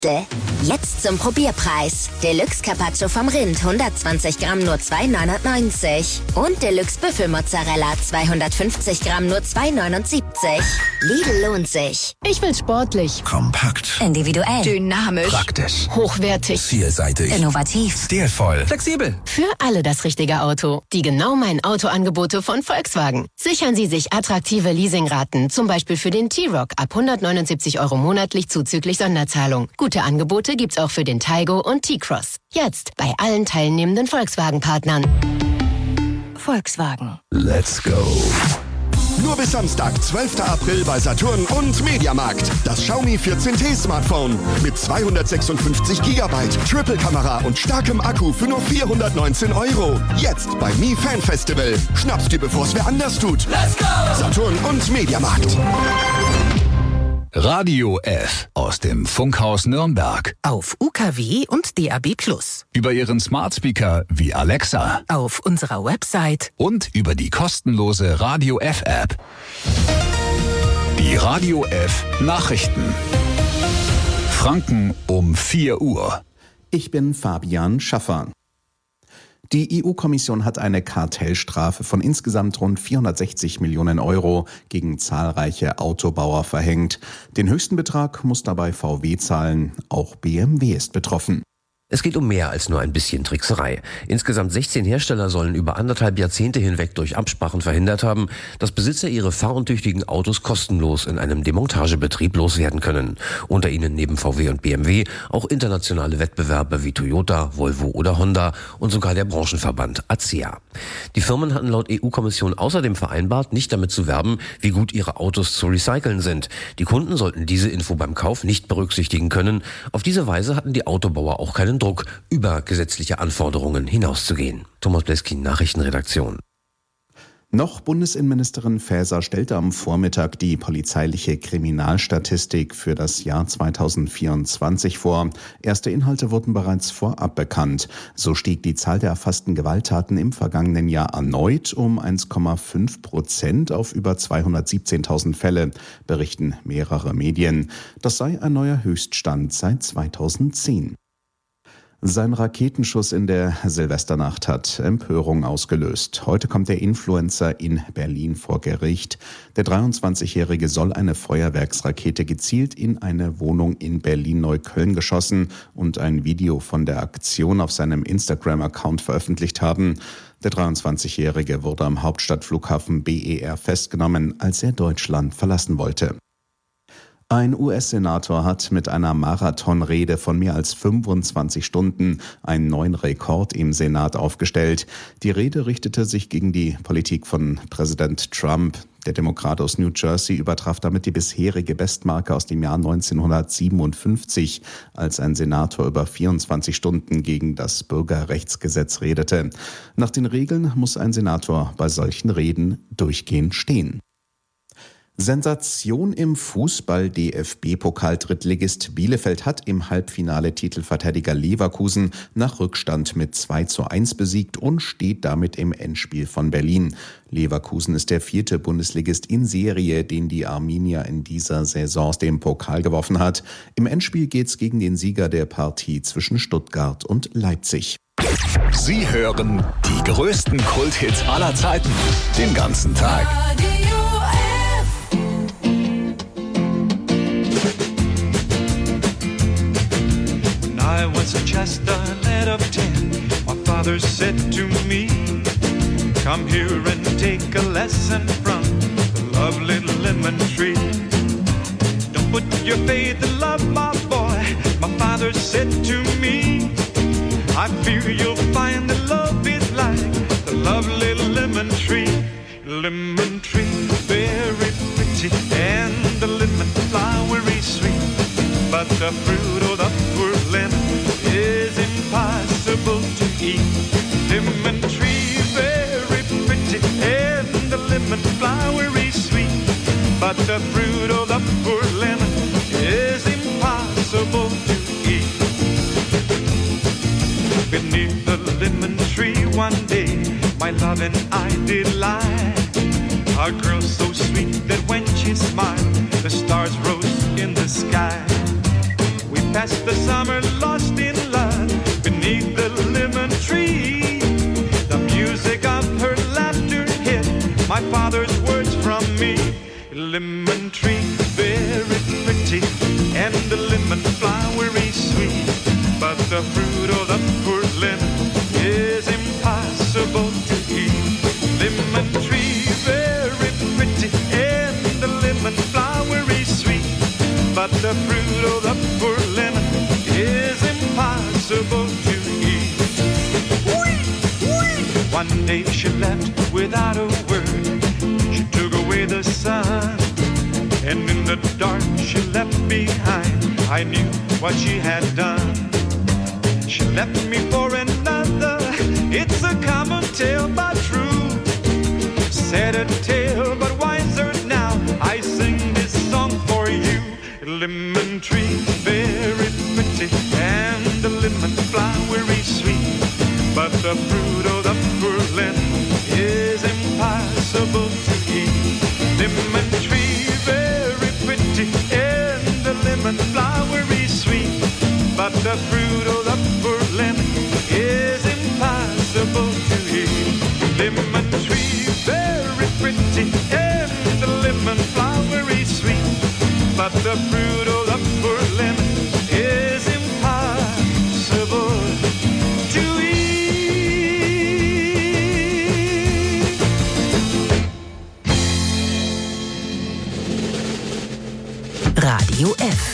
Jetzt zum Probierpreis. Deluxe Carpaccio vom Rind, 120 Gramm nur 2,99. Und Deluxe Büffelmozzarella, 250 Gramm nur 2,79. Lidl lohnt sich. Ich will sportlich, kompakt, individuell, dynamisch, praktisch, hochwertig, vielseitig, innovativ, stilvoll, flexibel. Für alle das richtige Auto. Die Genau Mein Auto-Angebote von Volkswagen. Sichern Sie sich attraktive Leasingraten, zum Beispiel für den T-Roc ab 179 € monatlich zuzüglich Sonderzahlung. Gute Angebote gibt's auch für den Taigo und T-Cross. Jetzt bei allen teilnehmenden Volkswagen-Partnern. Volkswagen. Let's go. Nur bis Samstag, 12. April bei Saturn und Mediamarkt. Das Xiaomi 14T Smartphone mit 256 GB, Triple-Kamera und starkem Akku für nur 419 €. Jetzt bei Mi Fan Festival. Schnapp's dir, bevor es wer anders tut. Let's go! Saturn und Mediamarkt. Radio F aus dem Funkhaus Nürnberg. Auf UKW und DAB+. Über Ihren Smart Speaker wie Alexa. Auf unserer Website. Und über die kostenlose Radio F App. Die Radio F Nachrichten. Franken um 4 Uhr. Ich bin Fabian Schaffer. Die EU-Kommission hat eine Kartellstrafe von insgesamt rund 460 Millionen € gegen zahlreiche Autobauer verhängt. Den höchsten Betrag muss dabei VW zahlen. Auch BMW ist betroffen. Es geht um mehr als nur ein bisschen Trickserei. Insgesamt 16 Hersteller sollen über 1,5 Jahrzehnte hinweg durch Absprachen verhindert haben, dass Besitzer ihre fahruntüchtigen Autos kostenlos in einem Demontagebetrieb loswerden können. Unter ihnen neben VW und BMW auch internationale Wettbewerber wie Toyota, Volvo oder Honda und sogar der Branchenverband ACEA. Die Firmen hatten laut EU-Kommission außerdem vereinbart, nicht damit zu werben, wie gut ihre Autos zu recyceln sind. Die Kunden sollten diese Info beim Kauf nicht berücksichtigen können. Auf diese Weise hatten die Autobauer auch keinen Druck, über gesetzliche Anforderungen hinauszugehen. Thomas Bleskin, Nachrichtenredaktion. Noch Bundesinnenministerin Faeser stellte am Vormittag die polizeiliche Kriminalstatistik für das Jahr 2024 vor. Erste Inhalte wurden bereits vorab bekannt. So stieg die Zahl der erfassten Gewalttaten im vergangenen Jahr erneut um 1,5% auf über 217.000 Fälle, berichten mehrere Medien. Das sei ein neuer Höchststand seit 2010. Sein Raketenschuss in der Silvesternacht hat Empörung ausgelöst. Heute kommt der Influencer in Berlin vor Gericht. Der 23-Jährige soll eine Feuerwerksrakete gezielt in eine Wohnung in Berlin-Neukölln geschossen und ein Video von der Aktion auf seinem Instagram-Account veröffentlicht haben. Der 23-Jährige wurde am Hauptstadtflughafen BER festgenommen, als er Deutschland verlassen wollte. Ein US-Senator hat mit einer Marathonrede von mehr als 25 Stunden einen neuen Rekord im Senat aufgestellt. Die Rede richtete sich gegen die Politik von Präsident Trump. Der Demokrat aus New Jersey übertraf damit die bisherige Bestmarke aus dem Jahr 1957, als ein Senator über 24 Stunden gegen das Bürgerrechtsgesetz redete. Nach den Regeln muss ein Senator bei solchen Reden durchgehend stehen. Sensation im Fußball. DFB-Pokal-Drittligist Bielefeld hat im Halbfinale Titelverteidiger Leverkusen nach Rückstand mit 2:1 besiegt und steht damit im Endspiel von Berlin. Leverkusen ist der 4. Bundesligist in Serie, den die Arminia in dieser Saison aus dem Pokal geworfen hat. Im Endspiel geht's gegen den Sieger der Partie zwischen Stuttgart und Leipzig. Sie hören die größten Kulthits aller Zeiten den ganzen Tag. I was just a lad of 10. My father said to me, come here and take a lesson from the lovely lemon tree. Don't put your faith in love, my boy, my father said to me. I fear you'll find that love is like the lovely lemon tree. Lemon tree, very pretty, and the lemon flowery sweet. But the fruit of the poor lemon is impossible to eat. Lemon tree, very pretty, and the lemon flowery sweet. But the fruit of the poor lemon is impossible to eat. Beneath the lemon tree one day, my love and I did lie. A girl so sweet that when she smiled, the stars rose in the sky. past the summer lost in love beneath the lemon tree. The music of her laughter hid my father's words from me. Lemon tree, very pretty, and the lemon flowery sweet, but the fruit of the poor lemon is impossible to eat. Lemon tree, very pretty, and the lemon flowery sweet, but the fruit of the poor lemon is impossible to eat. One day she left without a word. She took away the sun, and in the dark she left behind. I knew what she had done. She left me for another. It's a common tale but true. Said a tale but wiser now. I sing this song for you. Lemon tree, very pretty, and the lemon flowery sweet, but the fruit of the poor lemon is impossible to eat. Lemon tree, very pretty, and the lemon flowery sweet, but the fruit of the poor lemon is impossible to eat. Lemon tree, very pretty, and the lemon flowery sweet, but the fruit of the poor lemon is impossible to eat. Radio F.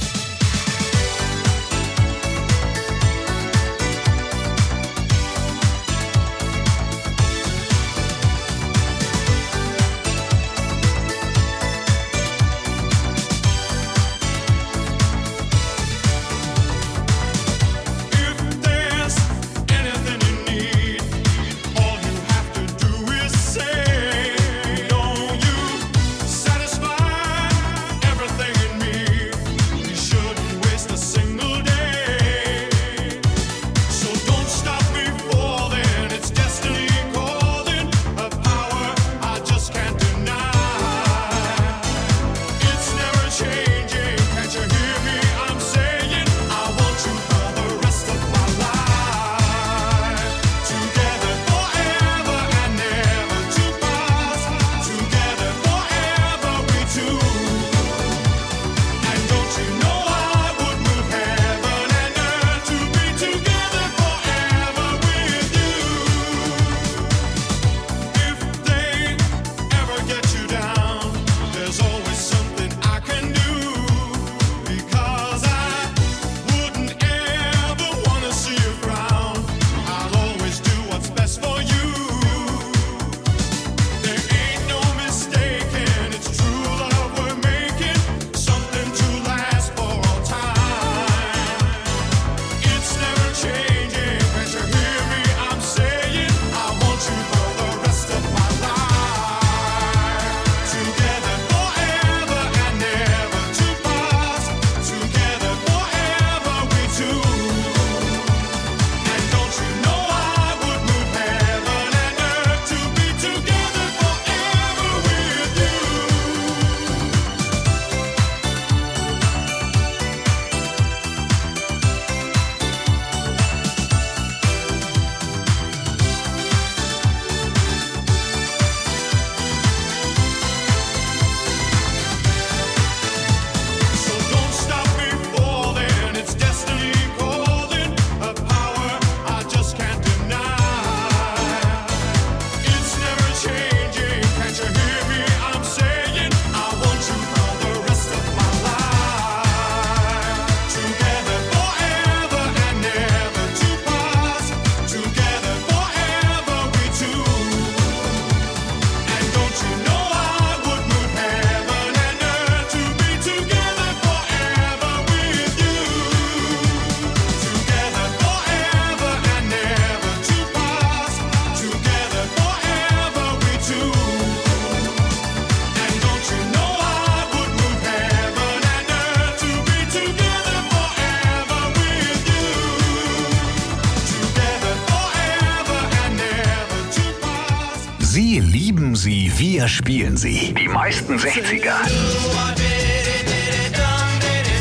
Sie lieben sie, wir spielen sie. Die meisten 60er. Die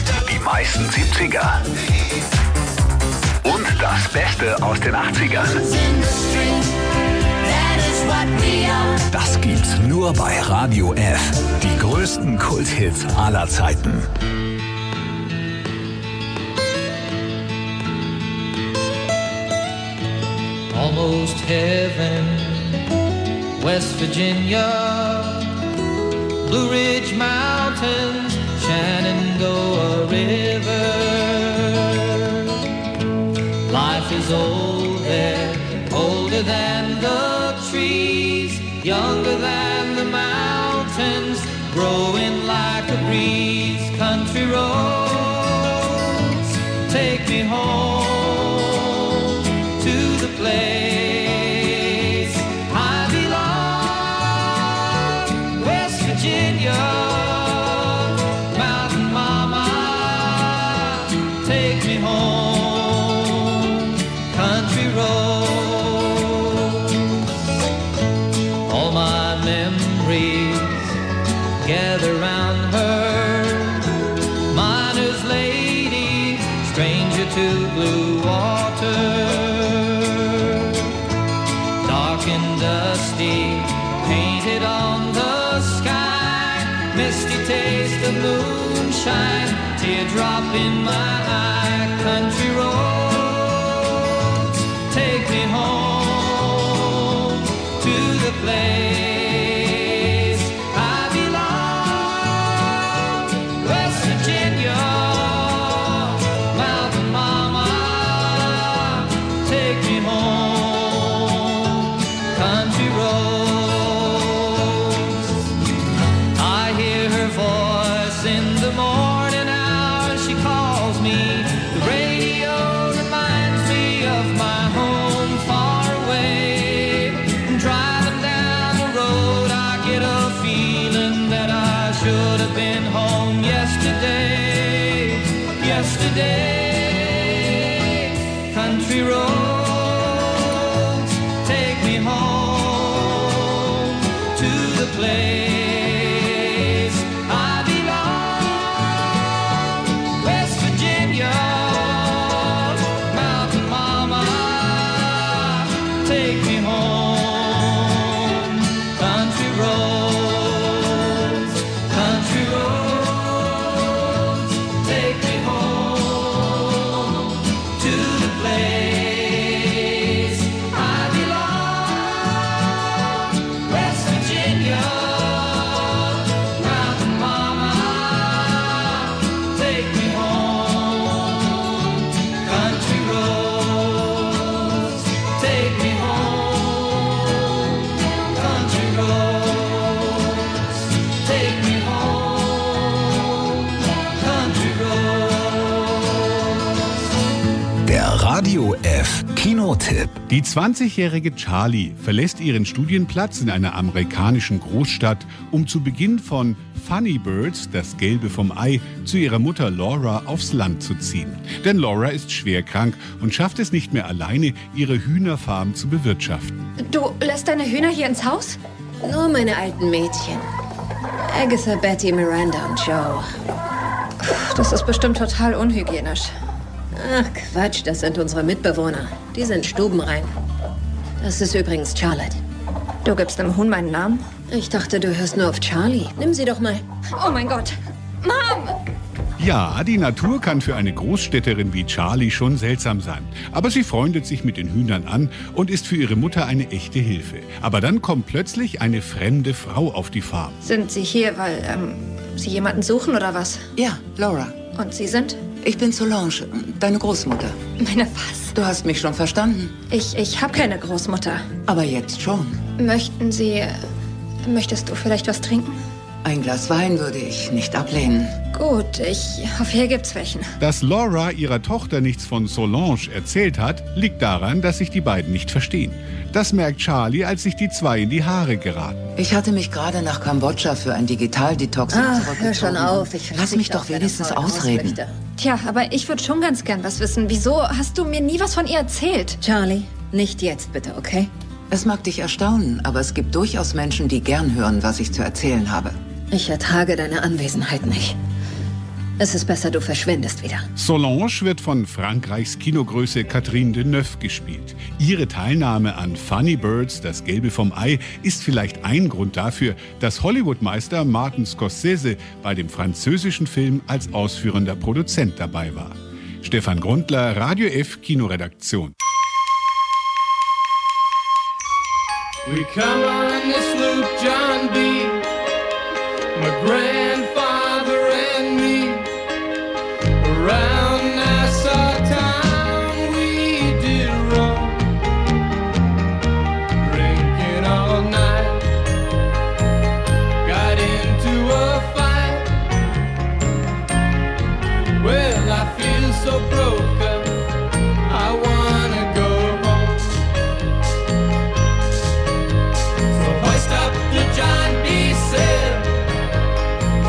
meisten 70er. Und das Beste aus den 80ern. Das gibt's nur bei Radio F. Die größten Kulthits aller Zeiten. Almost heaven, West Virginia, Blue Ridge Mountains, Shenandoah River. Life is old there, older than the trees, younger than the mountains, growing like a breeze. Country roads, take me home to the place I belong, West Virginia. Mountain mama, take me home, country roads. All my memories gather round her, miner's lady, stranger to blue water. Dark and dusty, painted on the sky, misty taste of moonshine, teardrop in my eye. Country roads, take me home to the place I belong, West Virginia. Mountain mama, take me home, country roads. I hear her voice in the morning hour, she calls me. The radio reminds me of my home far away. Driving down the road, I get a feeling that I should have been home yesterday. Yesterday, country roads, take me home to the place I belong, West Virginia. Mountain mama, take me home, country roads, country roads, take me home to the place I belong, West Virginia. Mountain mama, take me home, country roads, take me home, country roads, take me home, country roads. Der Radio F Kinotipp. Die 20-jährige Charlie verlässt ihren Studienplatz in einer amerikanischen Großstadt, um zu Beginn von Funny Birds, das Gelbe vom Ei, zu ihrer Mutter Laura aufs Land zu ziehen. Denn Laura ist schwerkrank und schafft es nicht mehr alleine, ihre Hühnerfarm zu bewirtschaften. Du lässt deine Hühner hier ins Haus? Nur meine alten Mädchen. Agatha, Betty, Miranda und Joe. Das ist bestimmt total unhygienisch. Ach Quatsch, das sind unsere Mitbewohner. Die sind stubenrein. Das ist übrigens Charlotte. Du gibst dem Huhn meinen Namen? Ich dachte, du hörst nur auf Charlie. Nimm sie doch mal. Oh mein Gott. Mom! Ja, die Natur kann für eine Großstädterin wie Charlie schon seltsam sein. Aber sie freundet sich mit den Hühnern an und ist für ihre Mutter eine echte Hilfe. Aber dann kommt plötzlich eine fremde Frau auf die Farm. Sind Sie hier, weil Sie jemanden suchen oder was? Ja, Laura. Und Sie sind? Ich bin Solange, deine Großmutter. Meine was? Du hast mich schon verstanden. Ich habe keine Großmutter. Aber jetzt schon. Möchtest du vielleicht was trinken? Ein Glas Wein würde ich nicht ablehnen. Gut, ich hoffe, hier gibt's welchen. Dass Laura ihrer Tochter nichts von Solange erzählt hat, liegt daran, dass sich die beiden nicht verstehen. Das merkt Charlie, als sich die zwei in die Haare geraten. Ich hatte mich gerade nach Kambodscha für ein Digitaldetox zurückgezogen. Hör schon auf. Lass mich doch wenigstens ausreden. Tja, aber ich würde schon ganz gern was wissen. Wieso hast du mir nie was von ihr erzählt? Charlie, nicht jetzt bitte, okay? Es mag dich erstaunen, aber es gibt durchaus Menschen, die gern hören, was ich zu erzählen habe. Ich ertrage deine Anwesenheit nicht. Es ist besser, du verschwindest wieder. Solange wird von Frankreichs Kinogröße Catherine Deneuve gespielt. Ihre Teilnahme an Funny Birds, das Gelbe vom Ei, ist vielleicht ein Grund dafür, dass Hollywood-Meister Martin Scorsese bei dem französischen Film als ausführender Produzent dabei war. Stefan Grundler, Radio F Kinoredaktion. We come on the sloop John B. My grandfather and me. Around Nassau town we did roam, drinking all night. Got into a fight. Well, I feel so broken, I wanna go home. So hoist up the John B. sail,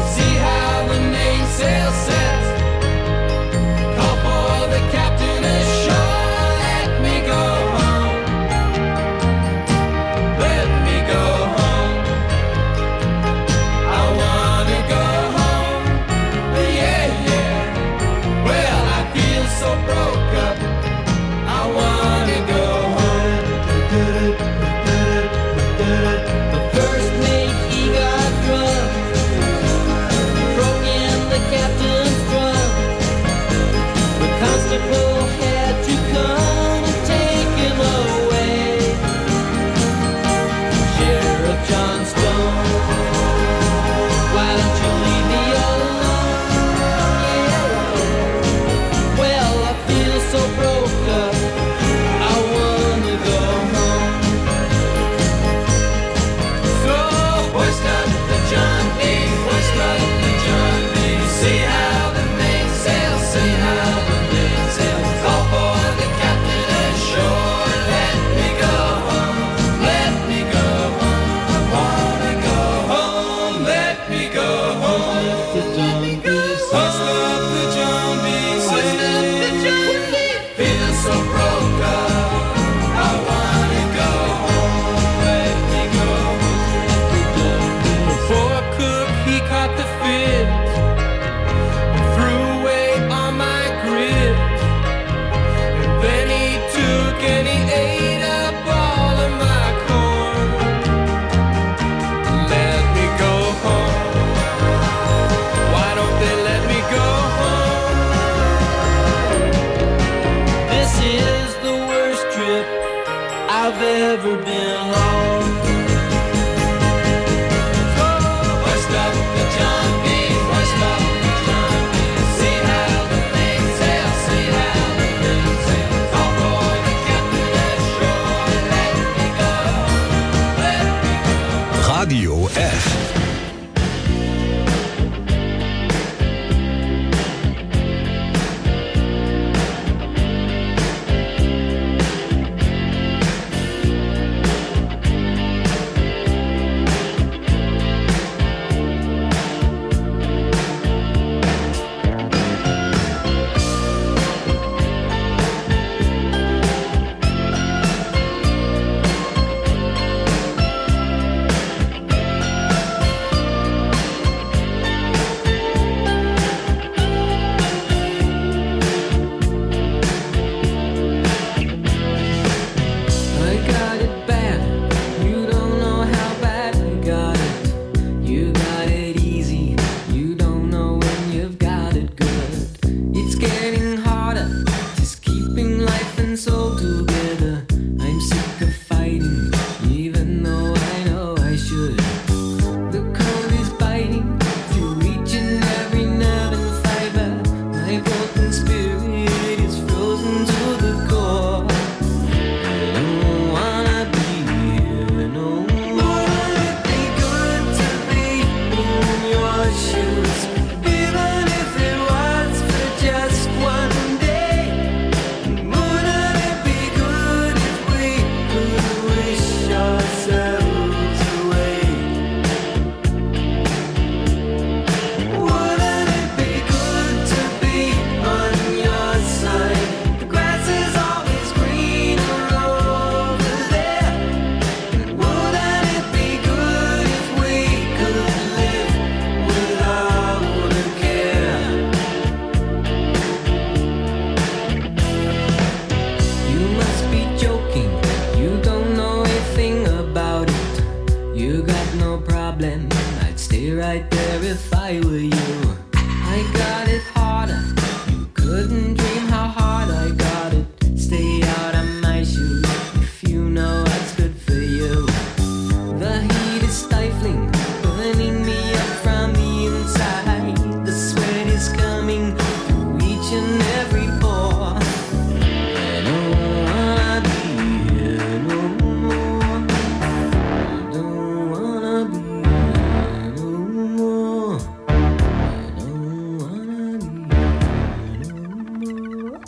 I were you. I got it harder. You couldn't dream how hard I got it. Stay out of my shoes if you know what's good for you. The heat is stifling, burning me up from the inside. The sweat is coming through each and every pore. I don't wanna be here no more. I don't wanna be here no more. I don't wanna be here no more.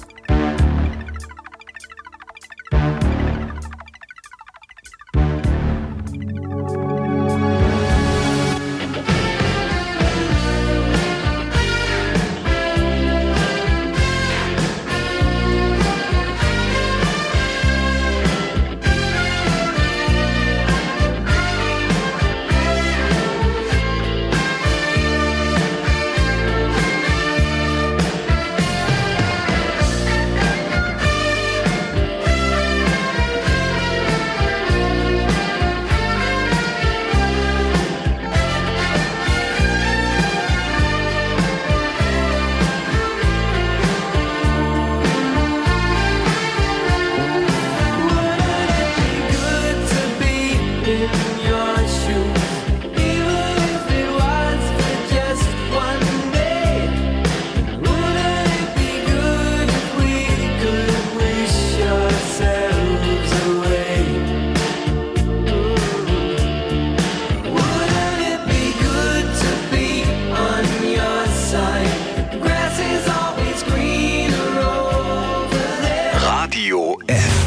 Radio F.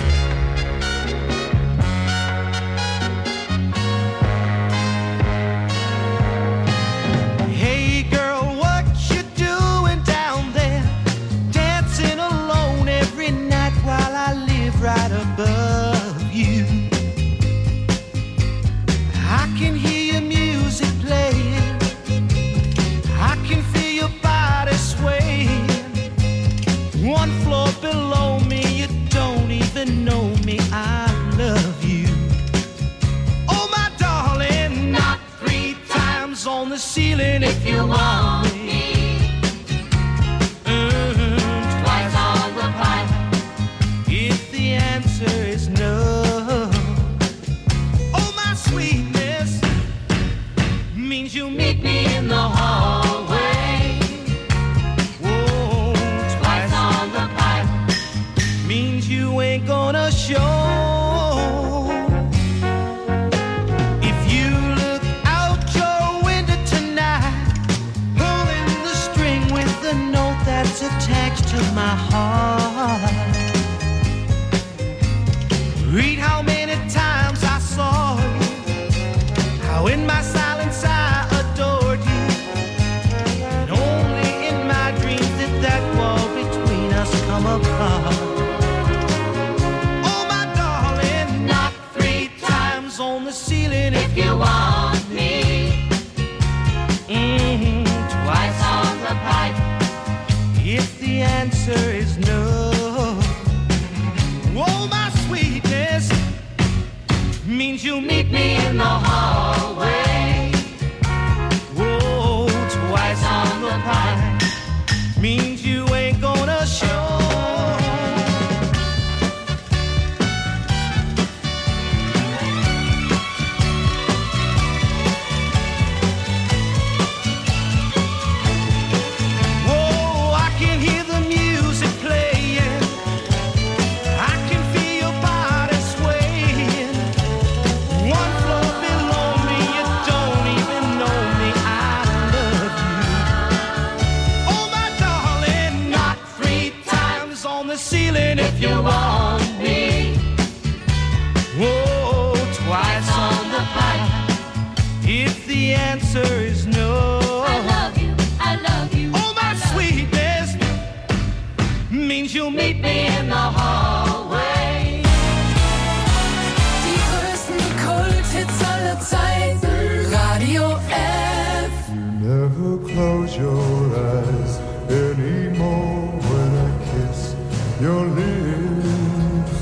Hey girl, what you doing down there? Dancing alone every night while I live right above you. I can hear your music playing. I can feel your body swaying. One floor below me, you don't even know me. I love you. Oh my darling, knock 3 times on the ceiling if you want me. Twice on the pipe if the answer is no. Oh my sweetness means you meet me in the hallway. Whoa, twice on the pipe means you ain't gonna show. If you look out your window tonight, pulling the string with the note that's attached to my heart. Read how many times I saw you, how in my silence I adored you, and only in my dreams did that wall between us come apart. Oh my darling, knock 3 times on the ceiling if you want me. Twice on the pipe if the answer is no. Oh my sweetness means you meet me in the hallway. Whoa, twice on the pipe means you ain't gonna show. Whoa, I can hear the music playing. I can feel your body swaying. One floor below me, you don't even know me. I love you. Oh my darling, knock 3 times on the ceiling if you want me. Whoa, twice on the pipe if the answer is no. I love you, I love you. Oh my sweetness means you'll meet me in the hallway. Die größten Kult-Hits aller Zeiten. Radio F. You never close your eyes anymore when I kiss your lips.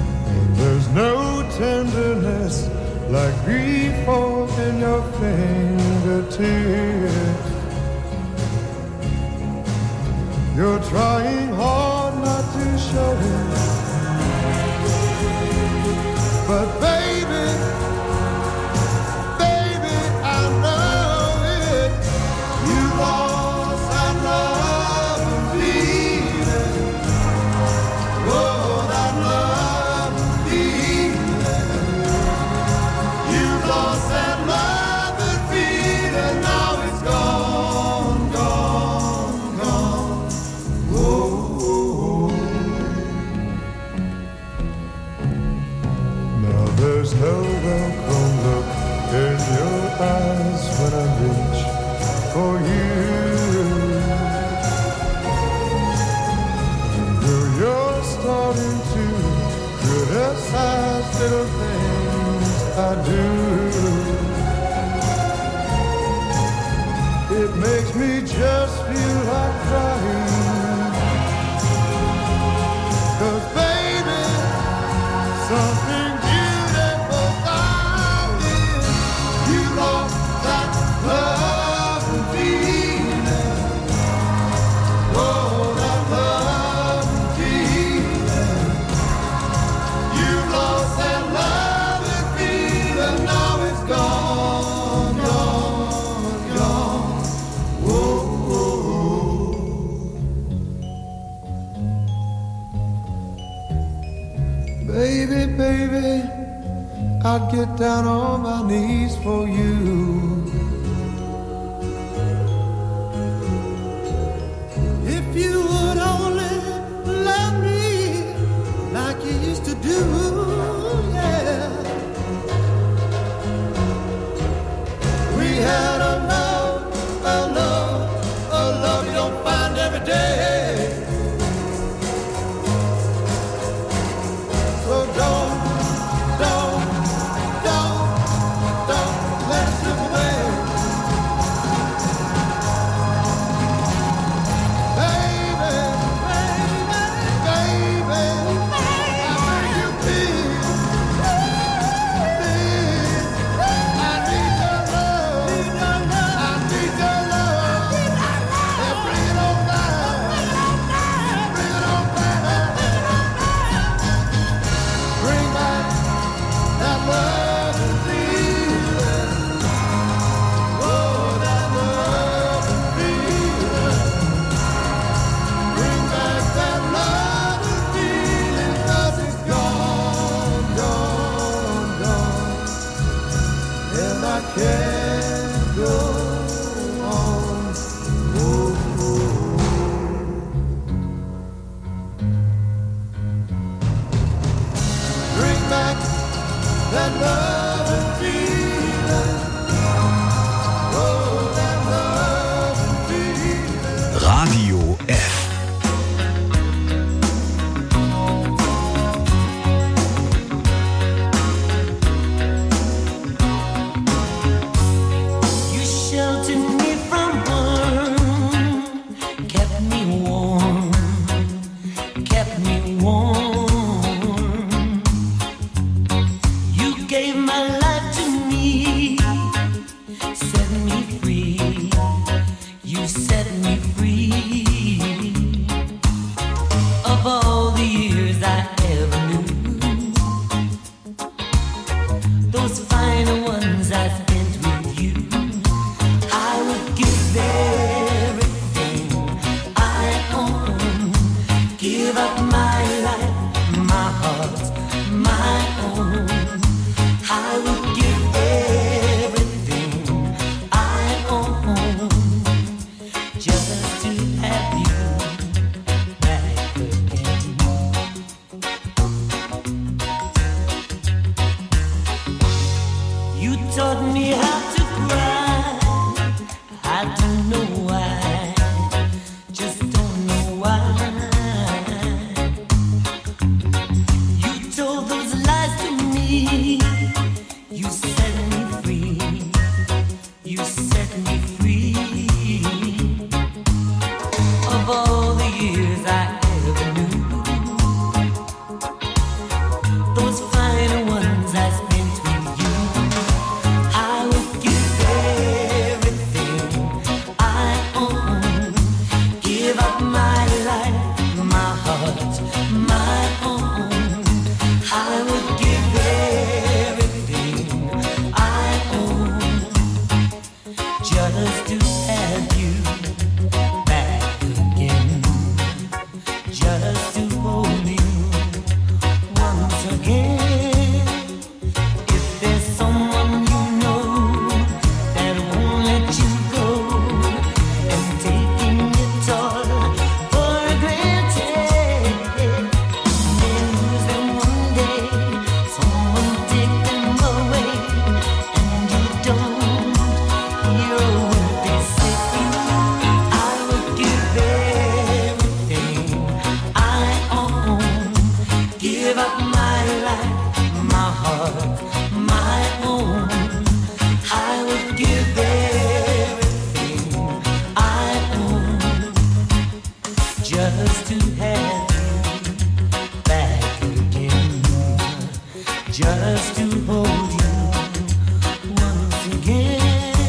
There's no tenderness like grief in your face. a tear. You're trying hard not to show it, but baby, baby, I know it. You lost that love and feeling. Oh, that love and feeling. You lost that love and feeling. Now it's gone, gone, gone. Oh. Now there's no welcome look in your eyes when I reach for you. You're starting to criticize little things I do. It makes me just feel like crying. 'Cause baby, something beautiful found it. You lost that love and feeling. Oh, that love and feeling. You lost that love and feeling. Now it's gone, gone, gone. Whoa, whoa. Baby, baby, I'd get down on my knees for you. If you would only love me like you used to do, yeah. We had a love you don't find every day. So don't let it slip away. Baby, I beg you please, I need your love, I need your love, and bring it on down, bring it on down, bring back that love and feeling. Oh, that love and feeling. Bring back that love and feeling, 'cause it's gone, gone, gone. And I can't go on. Oh, bring back that love and feeling. Oh, that love and feeling. Radio F. You sheltered me from harm, kept me warm, kept me warm. You gave my life to me, set me free. You set me free of all the years I ever knew. Those final ones I spent with you. I would give everything I own, give up my life, my heart, my own. I would give everything I own just to have you back again. You taught me how to cry. I don't know why, just don't know why. just to have you back again, just to hold you once again.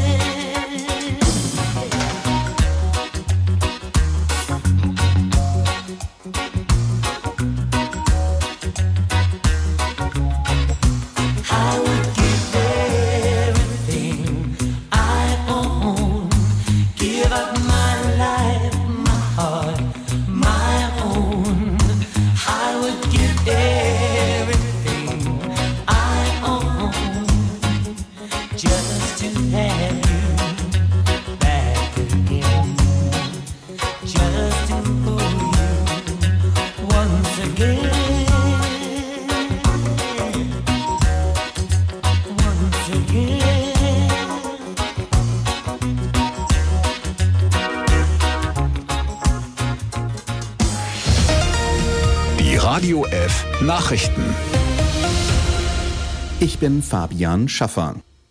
I would give everything I own, give up my life, my heart, my own. I would give everything I own just to have you back again, just to hold you once again. Once again. Die Radio F Nachrichten. Ich bin Fabian Schaffer.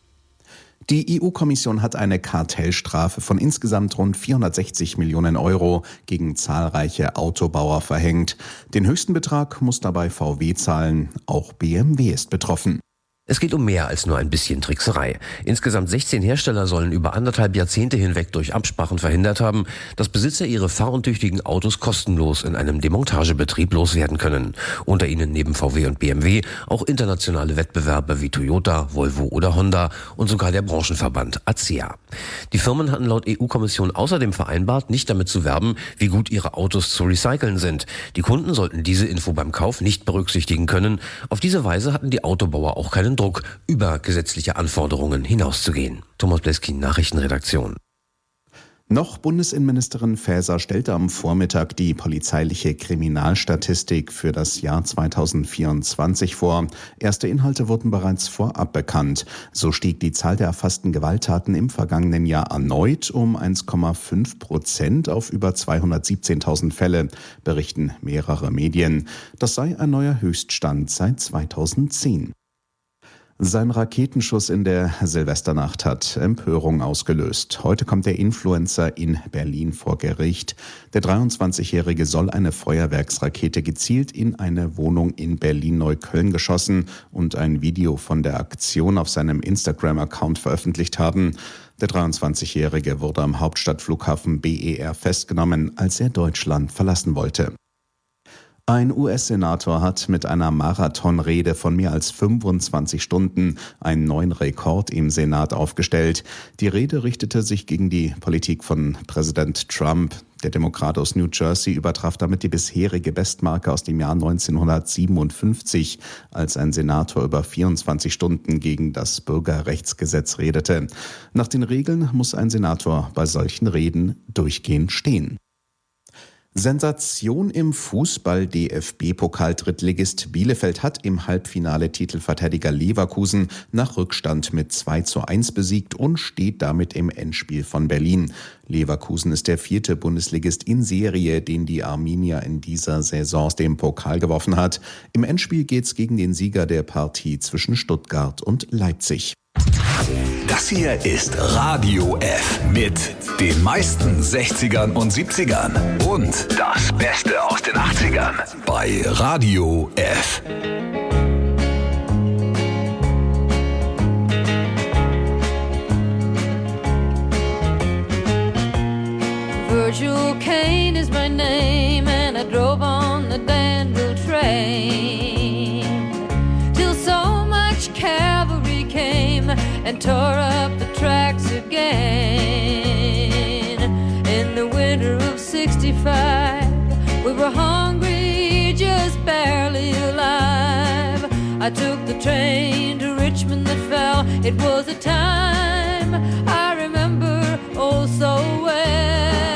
Die EU-Kommission hat eine Kartellstrafe von insgesamt rund 460 Millionen Euro gegen zahlreiche Autobauer verhängt. Den höchsten Betrag muss dabei VW zahlen. Auch BMW ist betroffen. Es geht um mehr als nur ein bisschen Trickserei. Insgesamt 16 Hersteller sollen über 1,5 Jahrzehnte hinweg durch Absprachen verhindert haben, dass Besitzer ihre fahruntüchtigen Autos kostenlos in einem Demontagebetrieb loswerden können. Unter ihnen neben VW und BMW auch internationale Wettbewerber wie Toyota, Volvo oder Honda und sogar der Branchenverband ACEA. Die Firmen hatten laut EU-Kommission außerdem vereinbart, nicht damit zu werben, wie gut ihre Autos zu recyceln sind. Die Kunden sollten diese Info beim Kauf nicht berücksichtigen können. Auf diese Weise hatten die Autobauer auch keinen Druck, über gesetzliche Anforderungen hinauszugehen. Thomas Bleskin, Nachrichtenredaktion. Noch Bundesinnenministerin Faeser stellte am Vormittag die polizeiliche Kriminalstatistik für das Jahr 2024 vor. Erste Inhalte wurden bereits vorab bekannt. So stieg die Zahl der erfassten Gewalttaten im vergangenen Jahr erneut um 1,5% auf über 217.000 Fälle, berichten mehrere Medien. Das sei ein neuer Höchststand seit 2010. Sein Raketenschuss in der Silvesternacht hat Empörung ausgelöst. Heute kommt der Influencer in Berlin vor Gericht. Der 23-Jährige soll eine Feuerwerksrakete gezielt in eine Wohnung in Berlin-Neukölln geschossen und ein Video von der Aktion auf seinem Instagram-Account veröffentlicht haben. Der 23-Jährige wurde am Hauptstadtflughafen BER festgenommen, als er Deutschland verlassen wollte. Ein US-Senator hat mit einer Marathonrede von mehr als 25 Stunden einen neuen Rekord im Senat aufgestellt. Die Rede richtete sich gegen die Politik von Präsident Trump. Der Demokrat aus New Jersey übertraf damit die bisherige Bestmarke aus dem Jahr 1957, als ein Senator über 24 Stunden gegen das Bürgerrechtsgesetz redete. Nach den Regeln muss ein Senator bei solchen Reden durchgehend stehen. Sensation im Fußball-DFB-Pokal-Drittligist Bielefeld hat im Halbfinale Titelverteidiger Leverkusen nach Rückstand mit 2:1 besiegt und steht damit im Endspiel von Berlin. Leverkusen ist der 4. Bundesligist in Serie, den die Arminia in dieser Saison aus dem Pokal geworfen hat. Im Endspiel geht's gegen den Sieger der Partie zwischen Stuttgart und Leipzig. Das hier ist Radio F mit den meisten 60ern und 70ern und das Beste aus den 80ern bei Radio F. Virgil Kane is my name and I drove on the Danville train till so much cavalry came and tore up the tracks again. In the winter of 65, we were hungry, just barely alive. I took the train to Richmond that fell. It was a time I remember oh so well.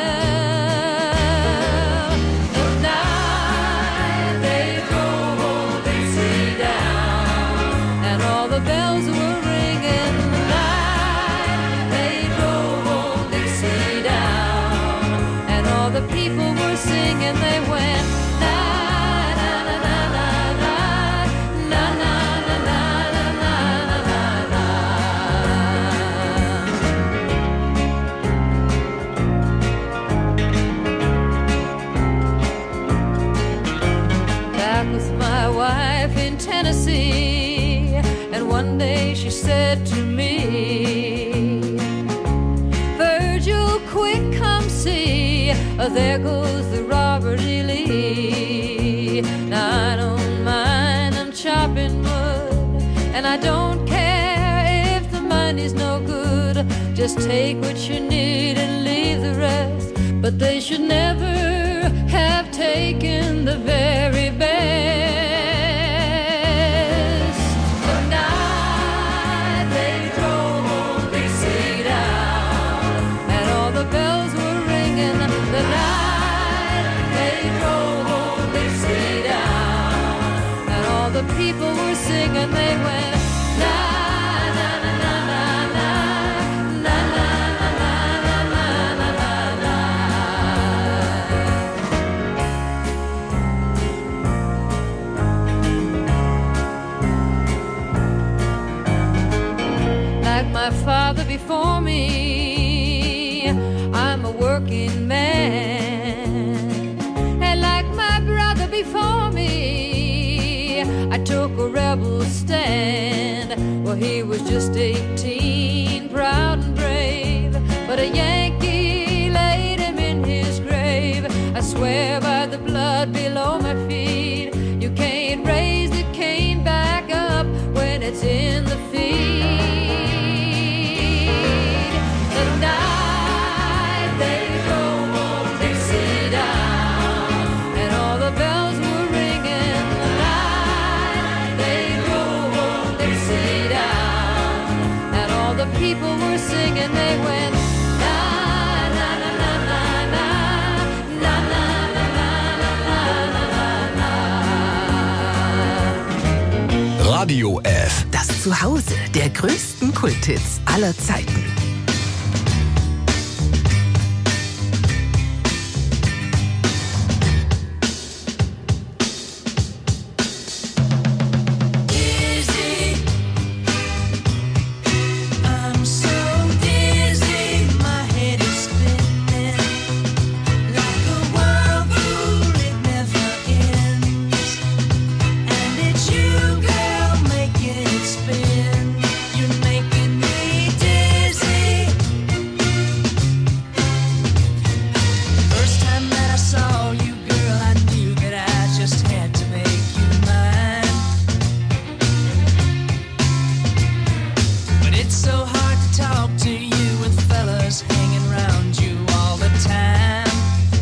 Singing, they went na na na na na na na na na na na na. with my wife in Tennessee, and one day she said to me, Virgil, quick, come see, there goes the Robert E. Lee. Now I don't mind, I'm chopping wood, and I don't care if the money's no good. Just take what you need and leave the rest. But they should never have taken the very best. The night they drove old Dixie down, and all the bells were ringing. The night they drove old Dixie down, and all the people were singing. They went, na na na na na na, na na na na na na na na. Like my father before me, I'm a working man, and like my brother before me, I took a rebel stand. Well, he was just 18, proud and brave, but a Yankee laid him in his grave. I swear by the blood below my feet, you can't raise the cane back up when it's in the feed. The night they drove old Dixie down, and all the bells were ringing. The night they drove old Dixie down, and all the people were singing. They went, na na na na na na, na na na na na na. Radio F. Das Zuhause der größten Kulthits aller Zeiten. I'm so dizzy, my head is spinning like a whirlpool, it never ends. And it's you, girl, making it spin. You're making me dizzy. First time that I saw you, girl, I knew that I just had to make you mine. But it's so hard to talk to you with fellas hanging around you all the time.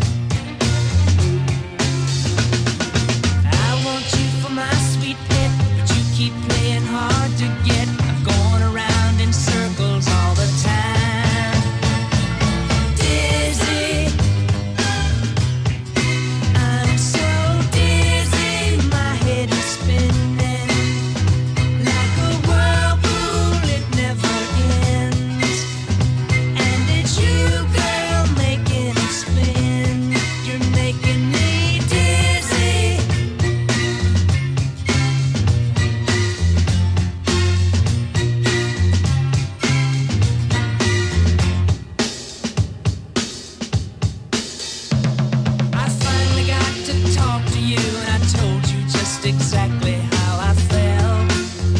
I want you for my sweet pet, but you keep playing hard to get. I'm going around in circles all the time. Dizzy, I'm so dizzy, my head is spinning like a whirlpool, it never ends. And it's you, girl, making it spin. You're making me dizzy. I finally got to talk to you, and I told you just exactly how I felt.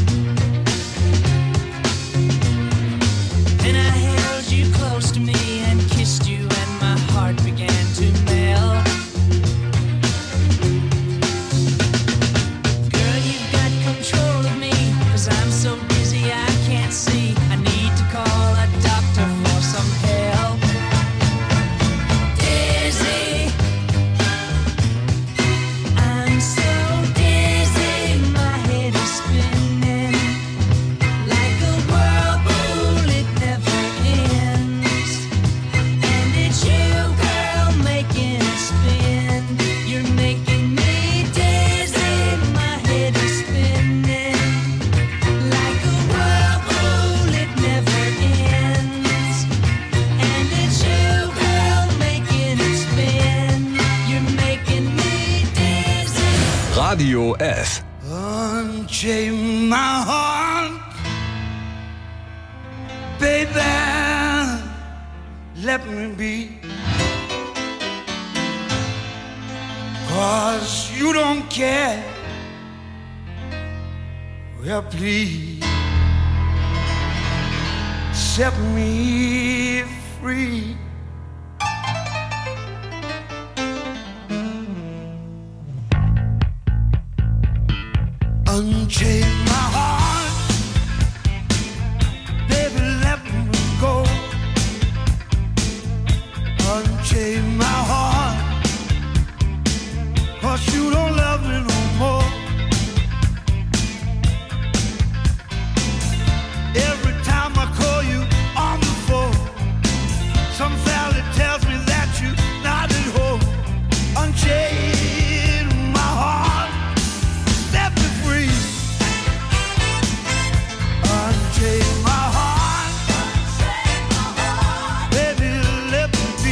And I held you close to me and kissed you, and my heart began to melt. Girl, you've got control of me, 'cause I'm so dizzy I can't see. I need to call a doctor for some help. Dizzy, I'm so dizzy, my head is spinning like a whirlpool, it never ends. And it's you, girl, making it spin. You're making me dizzy, my head is spinning like a whirlpool, it never ends. And it's you, girl, making it spin. You're making me dizzy. Radio F. Unchain my heart, baby, let me be. 'Cause you don't care Well, please set me free. Unchain my heart, baby, let me go. Unchain my heart, 'cause you don't love me no more. Every time I call you on the phone, some fella tells me that you're not at home. Unchain my heart, set me free. Unchain my heart, baby, let me be.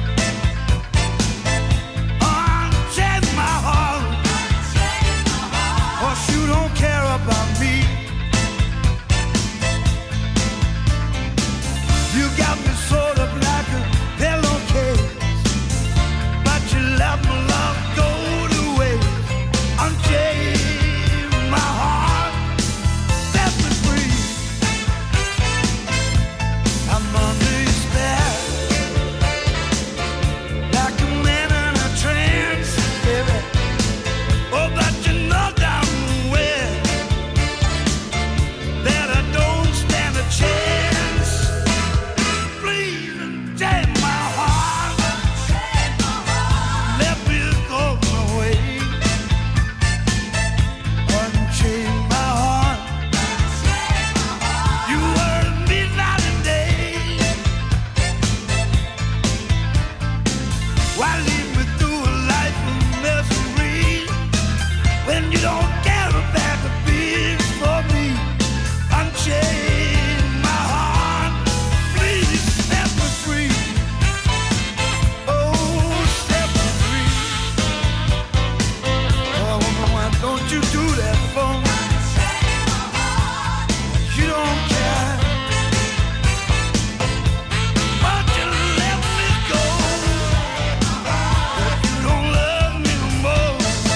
Unchain my heart, 'cause you don't care about me. You got me sort of like a pillowcase, but you let my love go to waste. Unchain my heart, set me free. I'm under your spell, like a man in a trance, baby. Oh, but you know damn well that I don't stand a chance. Please unchain my heart, let me go my way. Unchain my heart, you worry me night and day. Why lead me through a life of misery when you don't care about the being for me? Unchain my heart, please set me free. Oh, set me free. Oh, why don't you do that for me? You don't care, but you let me go. But you don't love me no more.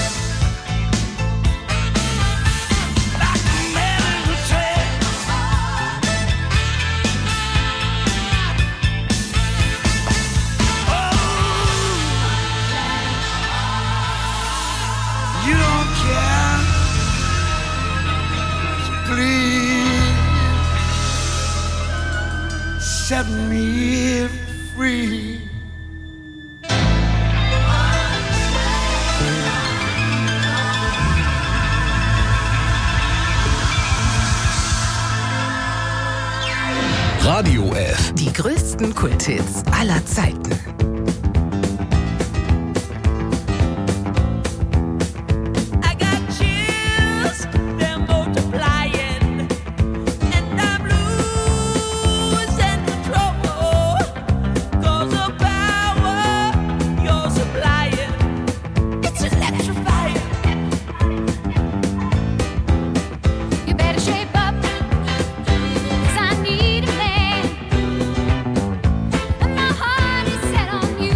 Like a man in a trance. You don't care, so please set me free. Radio F. Die größten Kulthits aller Zeiten. I got chills, they're multiplying, and I'm losing control. 'Cause the power you're supplying, it's electrifying. You better shape up, 'cause I need a man. And my heart is set on you.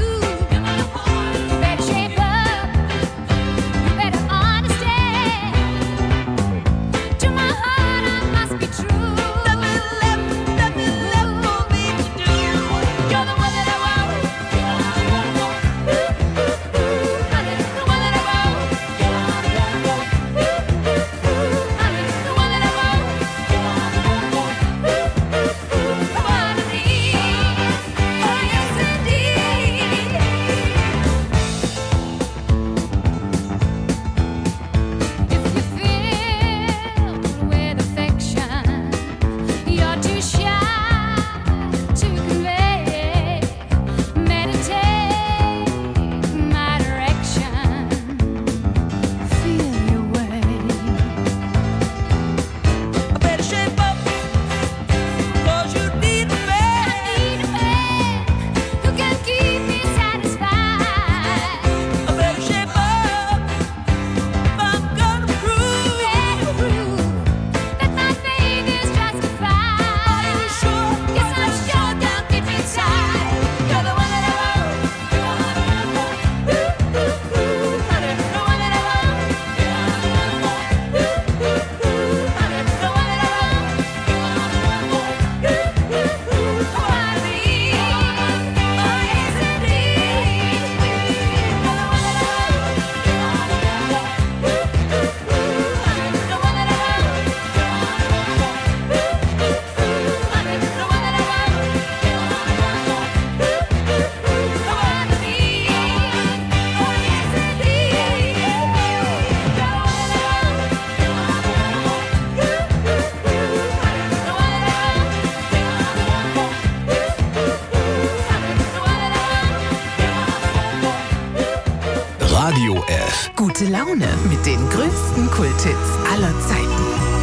F. Gute Laune mit den größten Kulthits aller Zeiten.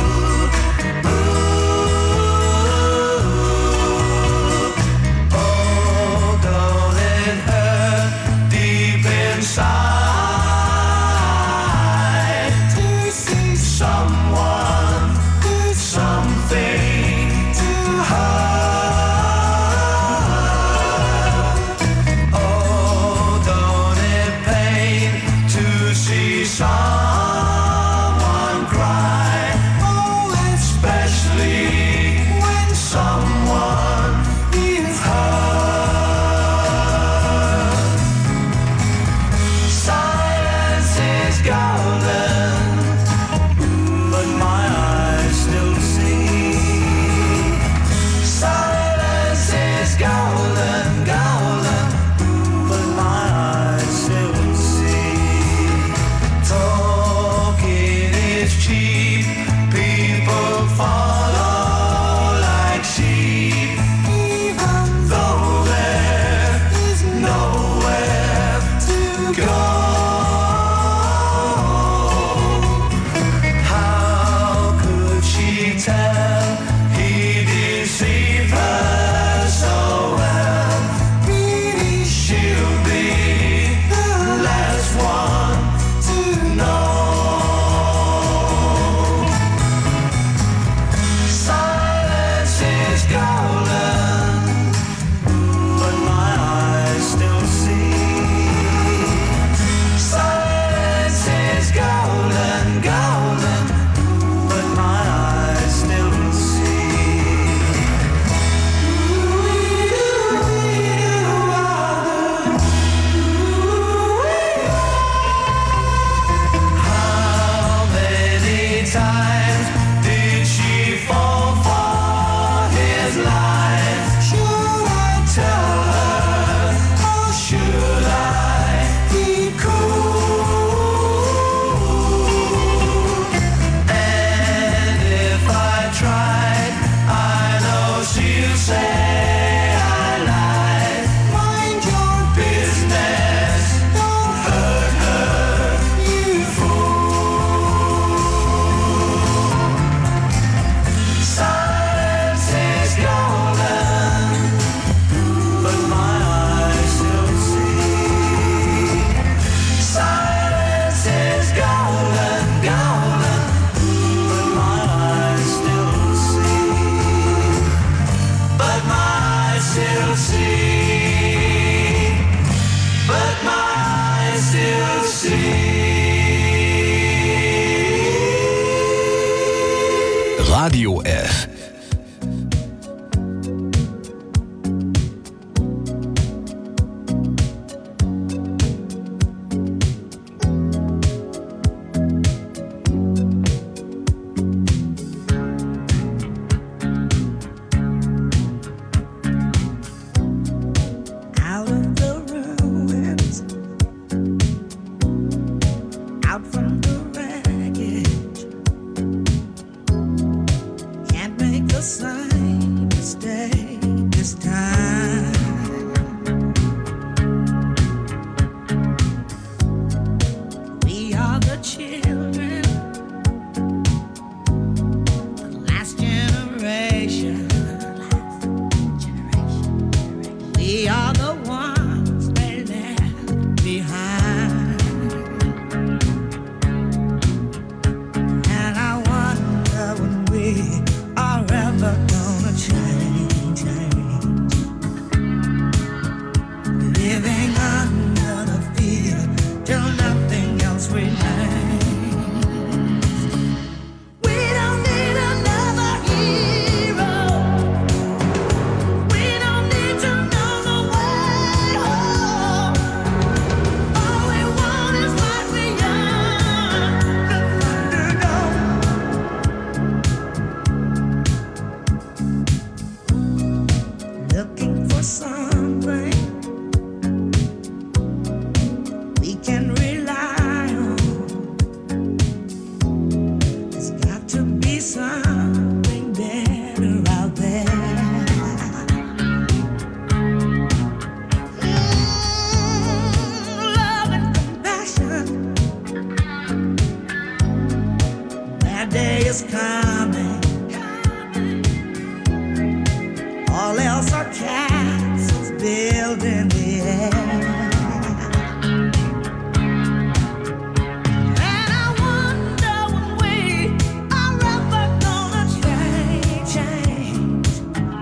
Oh, don't it hurt deep inside to see someone, something to hurt? Oh, don't it pain to see someone cry? Oh, especially when someone is hurt. Silence is golden, but my eyes still see. Silence is golden, golden, but my eyes still see. Talking is cheap, people follow like sheep, even though there is nowhere to go. How could she tell he deceived her so well? Really, she'll be the last one to know. Silence is golden, but my eyes still see. Silence is golden, golden, but my eyes still see. How many times did she fall for his lies? Should I tell her, or should I keep cool? And if I tried, I know she'll say I lied. Mind your business, don't hurt her, you fool. Silence is golden, but my eyes still see. Silence is golden, golden, but my eyes still see. But my eyes still see. But my eyes still see. Radio F. Out of the ruins, out from the wreckage, can't make the same mistake this time. We are the children, the last generation. We are the ones they left behind. And I wonder when we are ever gonna change. Living under the fear till nothing else remains. is coming. All else are castles built in the air. And I wonder when we are ever gonna change.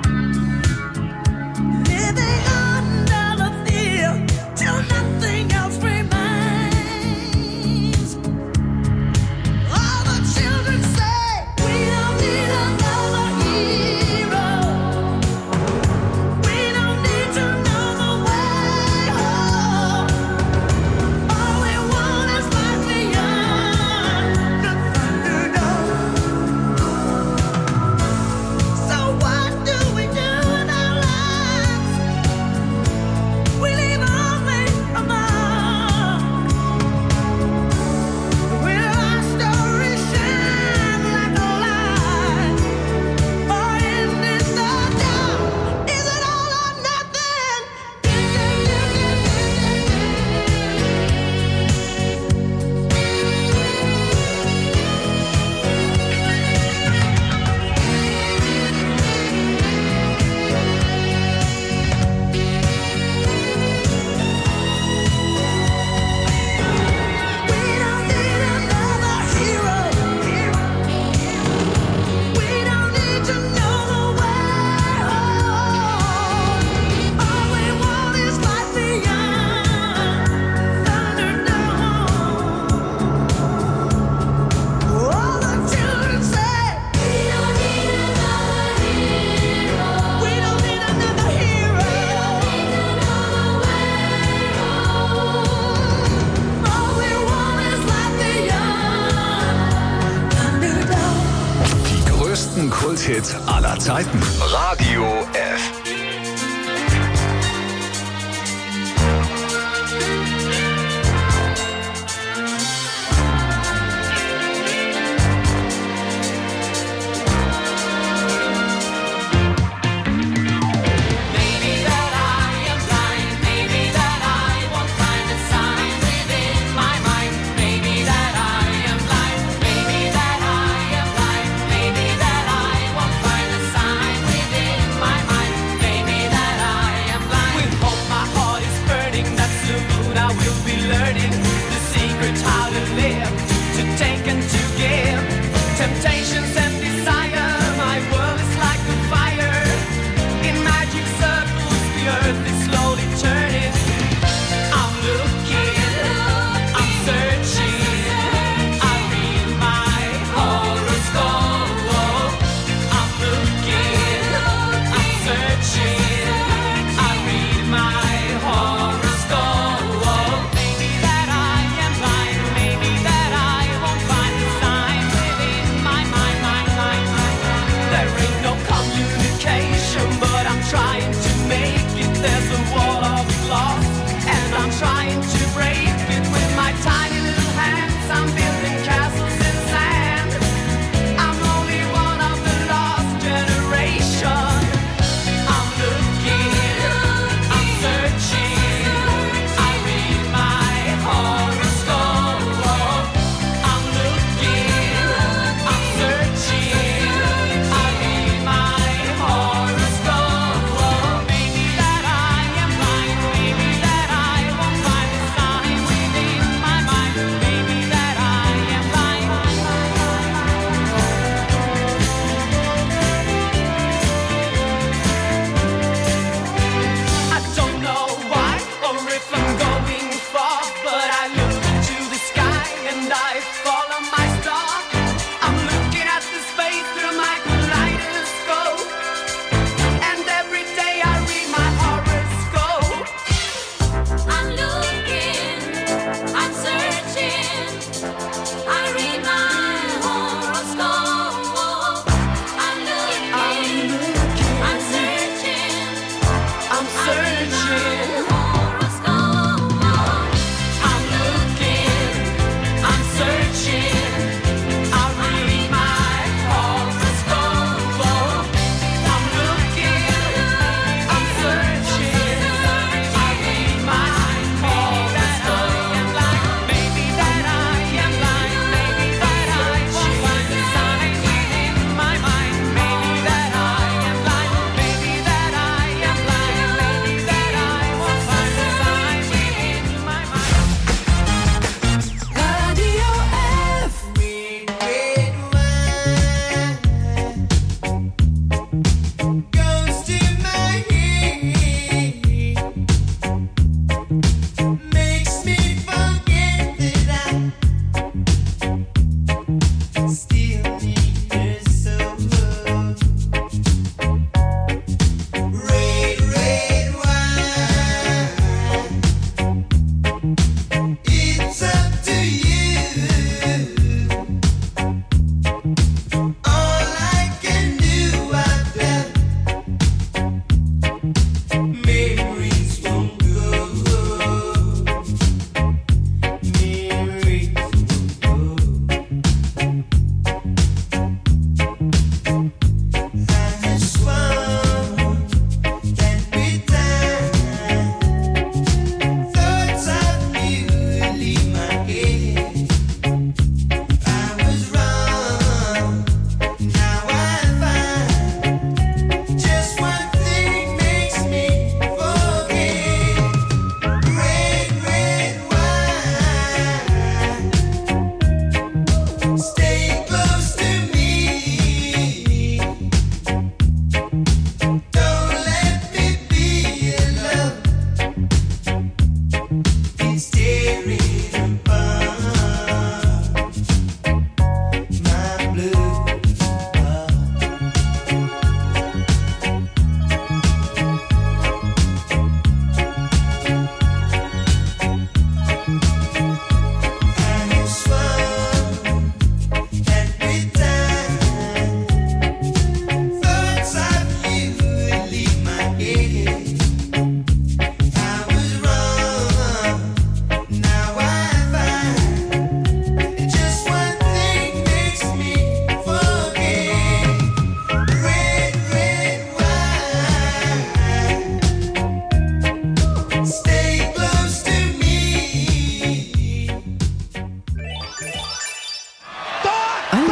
Living under the fear till nothing else remains. All the children say we don't need another hero. We don't need to know the way home. All we want is life beyond the Thunderdome. So what do we do in our lives? We leave only a mark. Will our story shine like a light, or end in the dark? Is it all or nothing? We don't need another hero. We don't need to know the way home. All we want is life beyond Thunderdome. All the children say we don't need another hero. We don't need another hero. All we want is life beyond Thunderdome. Die größten Kulthits aller Zeiten. Radio F. Maybe that I am blind, maybe that I won't find a sign within my mind. Maybe that I am blind, maybe that I am blind, maybe that I won't find a sign within my mind.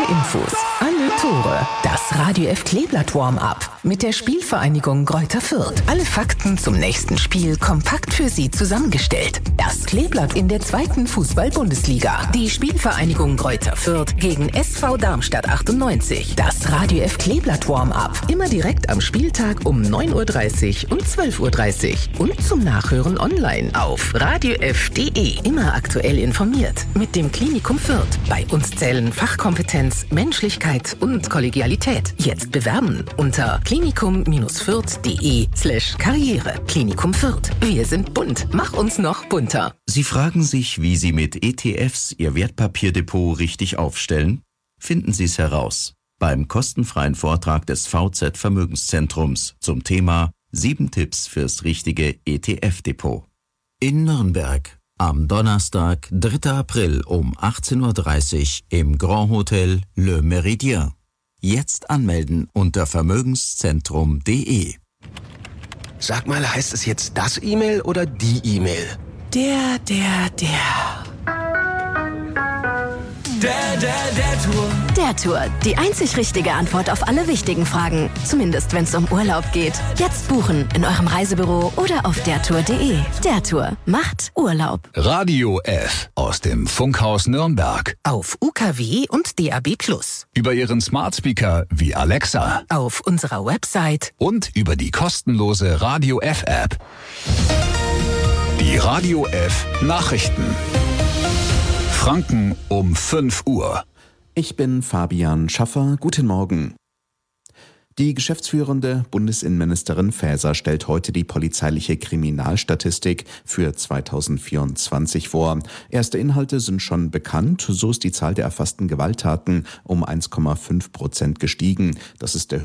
Alle Infos, alle Tore. Das Radio F Kleeblatt Warm-Up mit der Spielvereinigung Greuther Fürth. Alle Fakten zum nächsten Spiel kompakt für Sie zusammengestellt. Das Kleeblatt in der 2. Fußball-Bundesliga. Die Spielvereinigung Greuther Fürth gegen SV Darmstadt 98. Das Radio F Kleeblatt Warm-Up. Immer direkt am Spieltag um 9.30 Uhr und 12.30 Uhr. Und zum Nachhören online auf radiof.de. Immer aktuell informiert mit dem Klinikum Fürth. Bei uns zählen Fachkompetenz, Menschlichkeit und Kollegialität. Jetzt bewerben unter klinikum-fürth.de/Karriere. Klinikum Fürth. Wir sind bunt. Mach uns noch bunter. Sie fragen sich, wie Sie mit ETFs Ihr Wertpapierdepot richtig aufstellen? Finden Sie es heraus beim kostenfreien Vortrag des VZ Vermögenszentrums zum Thema 7 Tipps fürs richtige ETF-Depot. In Nürnberg am Donnerstag, 3. April um 18.30 Uhr im Grand Hotel Le Méridien. Jetzt anmelden unter vermögenszentrum.de. Sag mal, heißt es jetzt das E-Mail oder die E-Mail? Der Tour. Der Tour. Die einzig richtige Antwort auf alle wichtigen Fragen. Zumindest, wenn es um Urlaub geht. Jetzt buchen in eurem Reisebüro oder auf dertour.de. Der Tour macht Urlaub. Radio F aus dem Funkhaus Nürnberg. Auf UKW und DAB+. Über Ihren Smart Speaker wie Alexa. Auf unserer Website. Und über die kostenlose Radio F App. Die Radio F Nachrichten. Franken um 5 Uhr. Ich bin Fabian Schaffer. Guten Morgen. Die geschäftsführende Bundesinnenministerin Faeser stellt heute die polizeiliche Kriminalstatistik für 2024 vor. Erste Inhalte sind schon bekannt. So ist die Zahl der erfassten Gewalttaten um 1,5% gestiegen. Das ist der